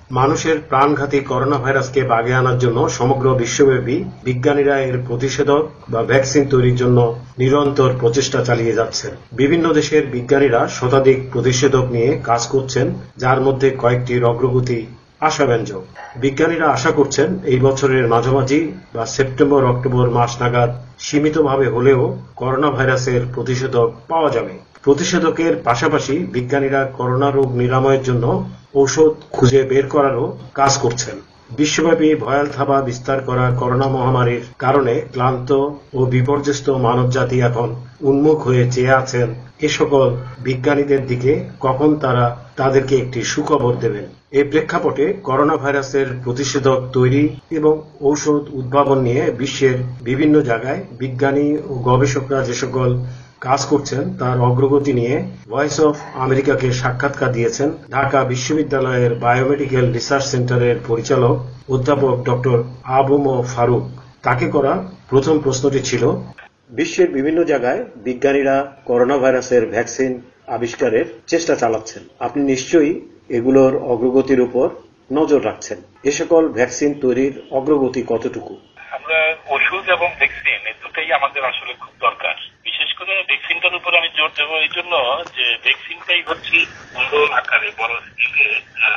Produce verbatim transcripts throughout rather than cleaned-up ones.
মানুষের প্রাণঘাতী করোনা ভাইরাসকে বাগে আনার জন্য সমগ্র বিশ্বব্যাপী বিজ্ঞানীরা এর প্রতিষেধক বা ভ্যাকসিন তৈরির জন্য নিরন্তর প্রচেষ্টা চালিয়ে যাচ্ছেন। বিভিন্ন দেশের বিজ্ঞানীরা শতাধিক প্রতিষেধক নিয়ে কাজ করছেন, যার মধ্যে কয়েকটির অগ্রগতি আশাব্যঞ্জক। বিজ্ঞানীরা আশা করছেন এই বছরের মাঝামাঝি বা সেপ্টেম্বর অক্টোবর মাস নাগাদ সীমিতভাবে হলেও করোনা ভাইরাসের প্রতিষেধক পাওয়া যাবে। প্রতিষেধকের পাশাপাশি বিজ্ঞানীরা করোনা রোগ নিরাময়ের জন্য ঔষধ খুঁজে বের করারও কাজ করছেন। বিশ্বব্যাপী ভয়াল থাবা বিস্তার করা করোনা মহামারীর কারণে ক্লান্ত ও বিপর্যস্ত মানবজাতি এখন উন্মুখ হয়ে চেয়ে আছেন এ সকল বিজ্ঞানীদের দিকে, কখন তারা তাদেরকে একটি সুখবর দেবেন। এই প্রেক্ষাপটে করোনা ভাইরাসের প্রতিষেধক তৈরি এবং ঔষধ উদ্ভাবন নিয়ে বিশ্বের বিভিন্ন জায়গায় বিজ্ঞানী ও গবেষকরা যে সকল কাজ করছেন তার অগ্রগতি নিয়ে ভয়েস অফ আমেরিকাকে সাক্ষাৎকার দিয়েছেন ঢাকা বিশ্ববিদ্যালয়ের বায়োমেডিক্যাল রিসার্চ সেন্টারের পরিচালক অধ্যাপক ডক্টর আবু মো ফারুক। তাকে করা প্রথম প্রশ্নটি ছিল, বিশ্বের বিভিন্ন জায়গায় বিজ্ঞানীরা করোনা ভাইরাসের ভ্যাকসিন আবিষ্কারের চেষ্টা চালাচ্ছেন। আপনি নিশ্চয়ই এগুলোর অগ্রগতির উপর নজর রাখছেন। এ সকল ভ্যাকসিন তৈরির অগ্রগতি কতটুকু? আমরা ওষুধ এবং ভ্যাকসিন এই দুটোই আমাদের আসলে খুব দরকার। বিশেষ করে ভ্যাকসিনটার উপর আমি জোর দেবো এই জন্য যে ভ্যাকসিনটাই হচ্ছে বড় আকারে বড় স্কেলে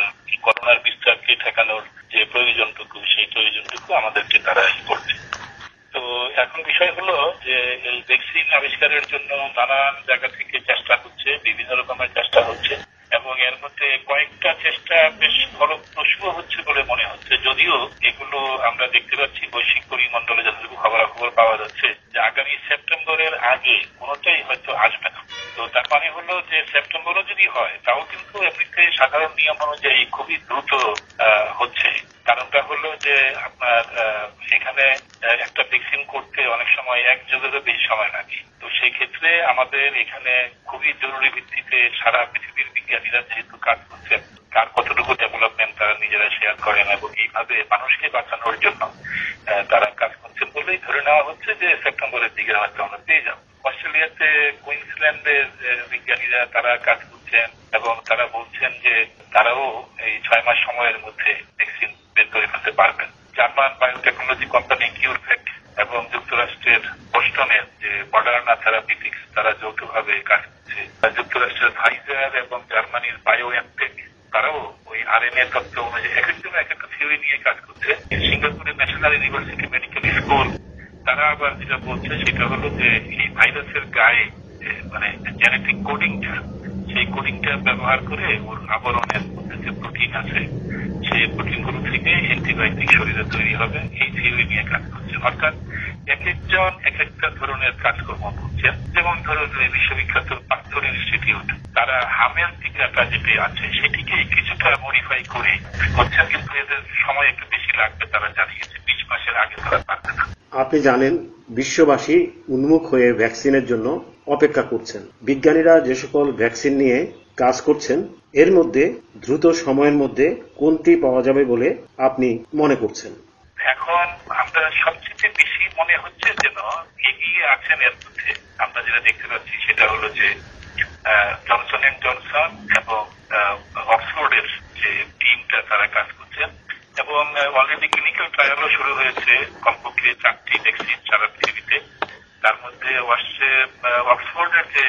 করোনার বিস্তারকে ঠেকানোর যে প্রয়োজনটুকু সেই প্রয়োজনটুকু আমাদেরকে তারা করবে। তো এখন বিষয় হলো যে এই ভ্যাকসিন আবিষ্কারের জন্য নানান জায়গা থেকে চেষ্টা হচ্ছে, বিভিন্ন রকমের চেষ্টা হচ্ছে এবং এর মধ্যে কয়েকটা চেষ্টা বেশ ফলপ্রসূ হচ্ছে বলে মনে হচ্ছে, যদিও এগুলো আমরা দেখতে পাচ্ছি বৈশ্বিক পরিমণ্ডলে যতটুকু খবরাখবর পাওয়া যাচ্ছে যে আগামী সেপ্টেম্বরের আগে কোনোটাই হয়তো আসবে না। তো তার মানে হলো যে সেপ্টেম্বরও যদি হয় তাও কিন্তু এমনিতে সাধারণ নিয়ম অনুযায়ী খুবই দ্রুত হচ্ছে। কারণটা হলো যে আপনার এখানে একটা ভ্যাকসিন করতে অনেক সময় এক যুগেরও বেশি সময় লাগে। তো সেই ক্ষেত্রে আমাদের এখানে খুবই জরুরি ভিত্তিতে সারা পৃথিবীর বিজ্ঞানীরা যেহেতু কাজ করছেন, কার কতটুকু ডেভেলপমেন্ট তারা নিজেরা শেয়ার করেন এবং এইভাবে মানুষকে বাঁচানোর জন্য তারা কাজ করছেন বলেই ধরে নেওয়া হচ্ছে যে সেপ্টেম্বরের দিকে হয়তো আমরা পেয়ে যাবো। অস্ট্রেলিয়াতে কুইন্সল্যান্ডের বিজ্ঞানীরা তারা কাজ করছেন এবং তারা বলছেন যে তারাও এই ছয় মাস সময়ের মধ্যে ভ্যাকসিন বের করে ফেলতে পারবেন। জার্মান বায়োটেকনোলজি কোম্পানি কিউরভ্যাক এবং যুক্তরাষ্ট্রের বোস্টনের যে মডার্না থেরাপিউটিক্স তারা যৌথভাবে কাজ করছে। যুক্তরাষ্ট্রের ফাইজার এবং জার্মানির বায়োএনটেক তারাও ওই আরএনএ তত্ত্ব অনুযায়ী এক একজন এক একটা থিওরি নিয়ে কাজ করছে। সিঙ্গাপুরের ন্যাশনাল ইউনিভার্সিটি মেডিকেল স্কুল তারা আবার যেটা বলছে সেটা হলো যে এই ভাইরাসের গায়ে মানে জেনেটিক কোডিংটা, সেই কোডিংটা ব্যবহার করে ওর আবরণের মধ্যে যে প্রোটিন আছে সেই প্রোটিনগুলো থেকে অ্যান্টিবায়োটিক শরীরে তৈরি হবে, এই থিওরি নিয়ে কাজ করছে। অর্থাৎ এক একজন এক একটা ধরনের কাজকর্ম করছেন। যেমন ধরুন বিশ্ববিখ্যাত পার্থর ইনস্টিটিউট তারা হামের টিকাটা যেটি আছে সেটিকে কিছুটা মডিফাই করে করছেন, কিন্তু এদের সময় একটু বেশি লাগবে। তারা জানিয়েছে বিশ মাসের আগে তারা পারবে না। আপনি জানেন বিশ্ববাসী উন্মুখ হয়ে ভ্যাকসিনের জন্য অপেক্ষা করছেন। বিজ্ঞানীরা যে সকল ভ্যাকসিন নিয়ে কাজ করছেন এর মধ্যে দ্রুত সময়ের মধ্যে কোনটি পাওয়া যাবে বলে আপনি মনে করছেন? এখন আমরা সবচেয়ে বেশি মনে হচ্ছে যেন এগিয়ে আছেন এর মধ্যে আমরা যেটা দেখতে পাচ্ছি সেটা হলো যে জনসন এন্ড জনসন এবং অক্সফোর্ডের যে টিমটা তারা কাজ করছেন এবং অলরেডি ক্লিনিক্যাল ট্রায়ালও শুরু হয়েছে কমপক্ষে চারটি ভ্যাকসিন সারা পৃথিবীতে। তার মধ্যে অক্সফোর্ডের যে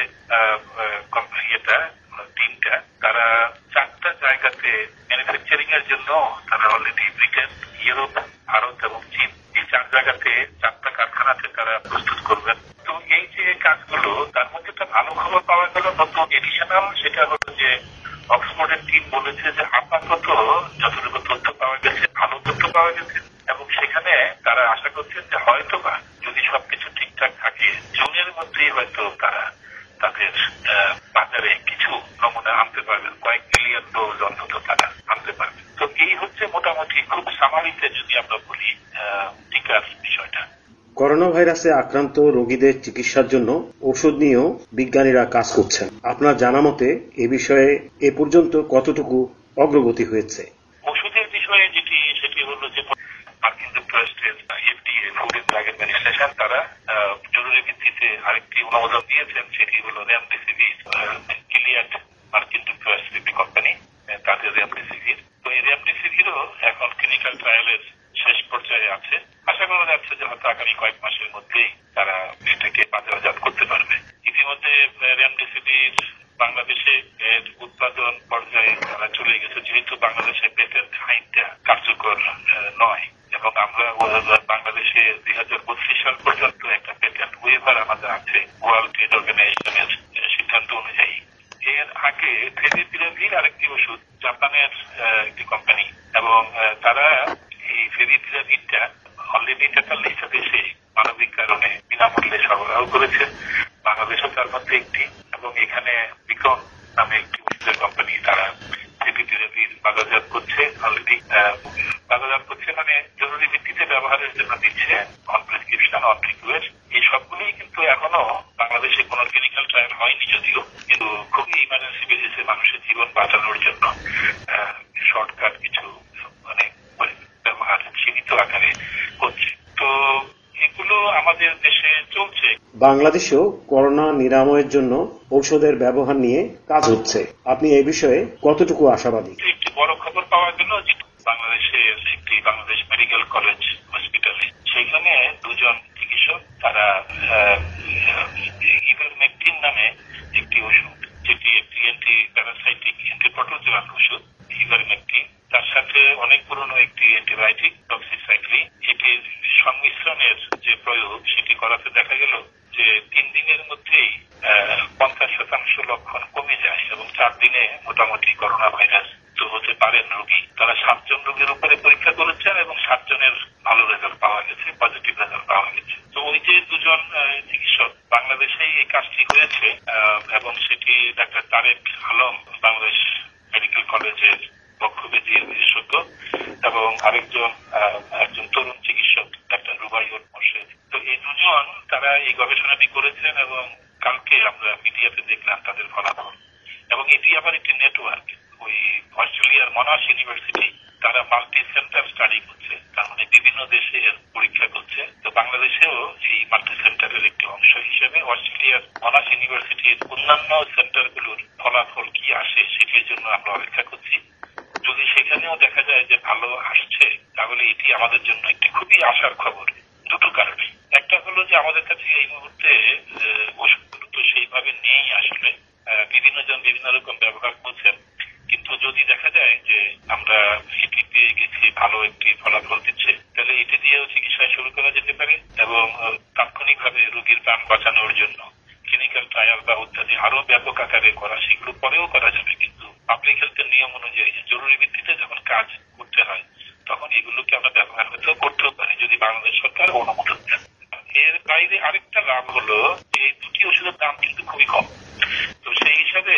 ইয়েটা টিমটা তারা চারটা জায়গাতে ম্যানুফ্যাকচারিং এর জন্য তারা অলরেডি ব্রিটেন, ইউরোপ, ভারত এবং চীন এই চার জায়গাতে চারটা কারখানাতে তারা প্রস্তুত করবেন। তো এই যে কাজগুলো তার মধ্যে একটা ভালো খবর পাওয়া গেল নতুন এডিশনাল, সেটা হলো যে অক্সফোর্ডের টিম বলেছে যে আপাতত যতটুকু তথ্য পাওয়া গেছে ভালো তথ্য পাওয়া গেছে এবং সেখানে তারা আশা করছেন যে হয়তো বা যদি সবকিছু ঠিকঠাক থাকে জুনের মধ্যেই হয়তো তারা তাদের বাজারে কিছু নমুনা আনতে পারবেন, কয়েক মিলিয়ন ডোজ অন্তত তারা আনতে পারবেন। তো এই হচ্ছে মোটামুটি খুব সামারিতে যদি আমরা বলি টিকার বিষয়টা। করোনা ভাইরাসে আক্রান্ত রোগীদের চিকিৎসার জন্য ওষুধ নিয়েও বিজ্ঞানীরা কাজ করছেন। আপনার জানা মতে এ বিষয়ে এ পর্যন্ত কতটুকু অগ্রগতি হয়েছে? ওষুধের বিষয়ে যেটি সেটি হলো যে মার্কিন যুক্তরাষ্ট্রের FDA food and drug administration তারা জরুরি ভিত্তিতে আরেকটি অনুমোদন দিয়েছেন, সেটি হলো রেমডেসিভির। গিলিয়াড মার্কিন যুক্তরাষ্ট্রের একটি কোম্পানি, তাদের রেমডেসিভির। তো এই রেমডেসিভির যদিও এখন ক্লিনিক্যাল ট্রায়ালের শেষ পর্যায়ে আছে, আশা করা যাচ্ছে যে হয়তো আগামী কয়েক মাসের মধ্যেই তারা এটাকে বাজারজাত করতে পারবে। ইতিমধ্যে রেমডেসিভির বাংলাদেশে এর উৎপাদন পর্যায়ে তারা চলে গেছে, যেহেতু বাংলাদেশে পেটেন্ট আইনটা কার্যকর নয় এবং আমরা বাংলাদেশে দুই হাজার পঁচিশ সাল পর্যন্ত একটা পেটেন্ট ওয়েভার আমাদের আছে ওয়ার্ল্ড ট্রেড অর্গানাইজেশনের সিদ্ধান্ত অনুযায়ী। এর আগে ফেভিপিরাভির আরেকটি ওষুধ জাপানের একটি কোম্পানি এবং তারা এই ফেভিপিরাভিরটা অলরেডি তেতাল্লিশটা দেশে মানবিক কারণে বিনামূল্যে সরবরাহ করেছে, বাংলাদেশও তার মধ্যে একটি। এবং এখানে বিকন নামে একটি ওষুধের কোম্পানি তারা ফেভিপিরাভির বাজারজাত করছে, অলরেডি বাজারজাত করছে, মানে জরুরি ভিত্তিতে ব্যবহারের জন্য দিচ্ছে, অন প্রেসক্রিপশন, অন রিকোয়েস্ট। এই সবগুলোই কিন্তু এখনো বাংলাদেশে কোনো ক্লিনিক্যাল ট্রায়াল হয়নি যদিও, কিন্তু খুবই ইমার্জেন্সি বেসিসে মানুষের জীবন বাঁচানোর জন্য শর্টকাট কিছু মানে ব্যবহার সীমিত আকারে হচ্ছে। তো এগুলো আমাদের দেশে চলছে। বাংলাদেশেও করোনা নিরাময়ের জন্য ঔষধের ব্যবহার নিয়ে কাজ হচ্ছে। আপনি এই বিষয়ে কতটুকু আশাবাদী? একটি বড় খবর পাওয়া গেল যে বাংলাদেশে একটি বাংলাদেশ মেডিকেল কলেজ হসপিটালে সেখানে দুজন চিকিৎসক তারা ইভারমেকটিন নামে একটি ওষুধ, যেটি একটি অ্যান্টি প্যারাসাইটিক অ্যান্টিপ্রোটোজোয়াল ওষুধ ইভারমেকটিন, তার সাথে অনেক পুরনো একটি অ্যান্টিবায়োটিক ডক্সিসাইক্লিন, এটির সংমিশ্রণের যে প্রয়োগ সেটি করাতে দেখা গেল যে তিন দিনের মধ্যেই পঞ্চাশ শতাংশ লক্ষণ কমে যায় এবং চার দিনে মোটামুটি করোনা ভাইরাস তো হতে পারেন রোগী। তারা সাতজন রোগীর উপরে পরীক্ষা করেছেন এবং সাতজনের ভালো রেজাল্ট পাওয়া গেছে, পজিটিভ রেজাল্ট পাওয়া গেছে। তো ওই যে দুজন চিকিৎসক বাংলাদেশেই এই কাজটি হয়েছে এবং সেটি ডাক্তার তারেক আলম বাংলাদেশ মেডিকেল কলেজের বক্ষব্যাধির বিশেষজ্ঞ এবং আরেকজন একজন তরুণ চিকিৎসক ডাক্তার রুবাইউল মোর্শেদ। তো এই দুজন তারা এই গবেষণাটি করেছেন এবং কালকে আমরা মিডিয়াতে দেখলাম তাদের ফলাফল। এবং এটি আবার একটি নেটওয়ার্ক, ওই অস্ট্রেলিয়ার মনাশ ইউনিভার্সিটি তারা মাল্টি সেন্টার স্টাডি করছে, তার মানে বিভিন্ন দেশে এর পরীক্ষা করছে। তো বাংলাদেশেও এই মাল্টি সেন্টারের একটি অংশ হিসেবে অস্ট্রেলিয়ার মনাশ ইউনিভার্সিটির অন্যান্য সেন্টারগুলোর ফলাফল কি আসে সেটির জন্য আমরা অপেক্ষা করছি। যদি সেখানেও দেখা যায় যে ভালো আসছে তাহলে এটি আমাদের জন্য একটি খুবই আশার খবর দুটো কারণে। একটা হলো যে আমাদের কাছে এই মুহূর্তে ওষুধগুলো তো সেইভাবে নেই, আসলে বিভিন্ন জন বিভিন্ন রকম ব্যবহার করছেন, কিন্তু যদি দেখা যায় যে আমরা এটি পেয়ে গেছি, ভালো একটি ফলাফল দিচ্ছে, তাহলে এটি দিয়েও চিকিৎসা শুরু করা যেতে পারে এবং তাৎক্ষণিকভাবে রোগীর প্রাণ বাঁচানোর জন্য ক্লিনিক্যাল ট্রায়াল বা ইত্যাদি আরো ব্যাপক আকারে করা সেগুলো পরেও করা যাবে। কিন্তু পাবলিক হেলথের নিয়ম অনুযায়ী জরুরি ভিত্তিতে যখন কাজ করতে হয় তখন এগুলোকে আমরা ব্যবহার হতেও করতেও পারি যদি বাংলাদেশ সরকার অনুমোদন দেন। এর বাইরে আরেকটা লাভ হলো যে এই দুটি ওষুধের দাম কিন্তু খুবই কম। তো সেই হিসাবে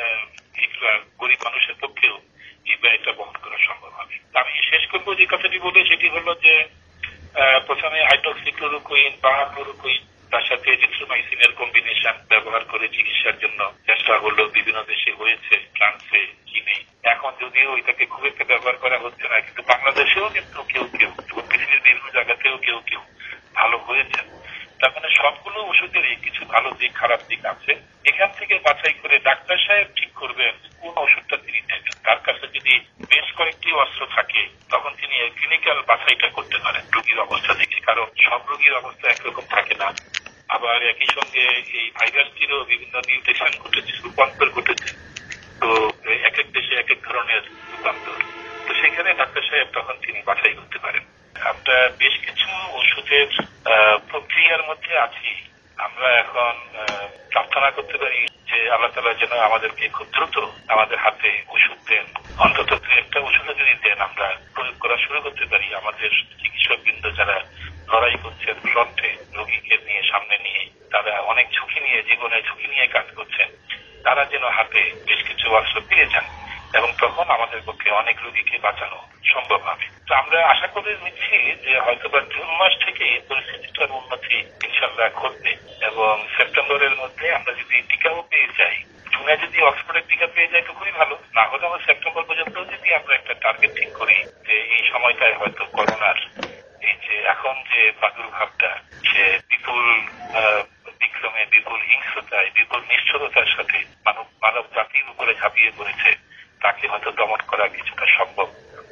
গরিব মানুষের পক্ষেও এই ব্যয়টা বহন করা সম্ভব হবে। আমি শেষ করবো যে কথাটি বলে, সেটি হলো যে প্রথমে হাইড্রক্সিক্লোরোকুইন বা ক্লোরোকুইন তার সাথে এজিথ্রোমাইসিনের কম্বিনেশন ব্যবহার করে চিকিৎসার জন্য চেষ্টা হলো, বিভিন্ন দেশে হয়েছে, ফ্রান্সে, চীনে। এখন যদিও এটাকে খুব একটা ব্যবহার করা হচ্ছে না, কিন্তু বাংলাদেশেও কিন্তু কেউ কেউ এবং পৃথিবীর বিভিন্ন জায়গাতেও কেউ কেউ ভালো হয়েছেন। তার মানে সবগুলো ওষুধেরই কিছু ভালো দিক খারাপ দিক আছে। এখান থেকে বাছাই করে ডাক্তার সাহেব ঠিক করবেন কোন ওষুধটা তিনি নেবেন। তার কাছে যদি বেশ কয়েকটি অস্ত্র থাকে তখন তিনি ক্লিনিক্যাল বাছাইটা করতে পারেন রোগীর অবস্থা দেখে, কারণ সব রোগীর অবস্থা একরকম থাকে না। আবার একই সঙ্গে এই ভাইরাসটিরও বিভিন্ন মিউটেশন ঘটেছে, রূপান্তর ঘটেছে, তো এক এক দেশে এক এক ধরনের রূপান্তর। তো সেখানে ডাক্তার সাহেব তখন তিনি বাছাই করতে পারেন। আমরা বেশ কিছু ওষুধের প্রক্রিয়ার মধ্যে আছি। আমরা এখন প্রার্থনা করতে পারি যে আল্লাহ তাআলা যেন আমাদেরকে খুব দ্রুত আমাদের হাতে ওষুধ দেন, অন্তত দু একটা ওষুধ যদি দেন আমরা প্রয়োগ করা শুরু করতে পারি। আমাদের চিকিৎসকবৃন্দ যারা লড়াই করছেন ফ্রন্টে রোগীকে নিয়ে সামনে নিয়ে, তারা অনেক ঝুঁকি নিয়ে, জীবনে ঝুঁকি নিয়ে কাজ করছেন, তারা যেন হাতে বেশ কিছু অস্ত্র পেয়ে যান এবং তখন আমাদের পক্ষে অনেক রোগীকে বাঁচানো সম্ভব হবে। তো আমরা আশা করে নিচ্ছি যে হয়তো বা জুন মাস থেকে পরিস্থিতিটার উন্নতি ইনশাল্লাহ ঘটবে এবং সেপ্টেম্বরের মধ্যে আমরা যদি টিকাও পেয়ে যাই, জুনে যদি অক্সফোর্ডের টিকা পেয়ে যাই তো খুবই ভালো, না হলে আমরা সেপ্টেম্বর পর্যন্ত যদি আমরা একটা টার্গেট ঠিক করি যে এই সময়টায় হয়তো করোনার এই যে এখন যে প্রাদুর্ভাবটা সে বিপুল বিক্রমে, বিপুল হিংস্রতায়, বিপুল নিষ্ঠুরতার সাথে মানব মানব জাতির উপরে ঝাঁপিয়ে পড়েছে, তাকে হয়তো দমন করা কিছুটা সম্ভব হবে বলে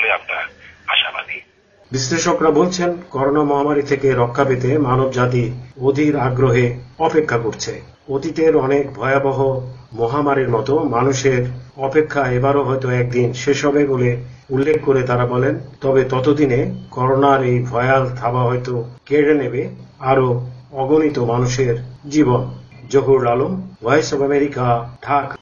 বলে আমরা আশাবাদী। বিশ্লেষকরা বলছেন, করোনা মহামারী থেকে রক্ষা পেতে মানব জাতি অধীর আগ্রহে অপেক্ষা করছে। অতীতের অনেক ভয়াবহ মহামারীর মতো মানুষের অপেক্ষা এবারও হয়তো একদিন শেষ হবে বলে উল্লেখ করে তারা বলেন, তবে ততদিনে করোনার এই ভয়াল থাবা হয়তো কেড়ে নেবে আরো অগণিত মানুষের জীবন। Zahurul Alam, voice of America, Dhaka.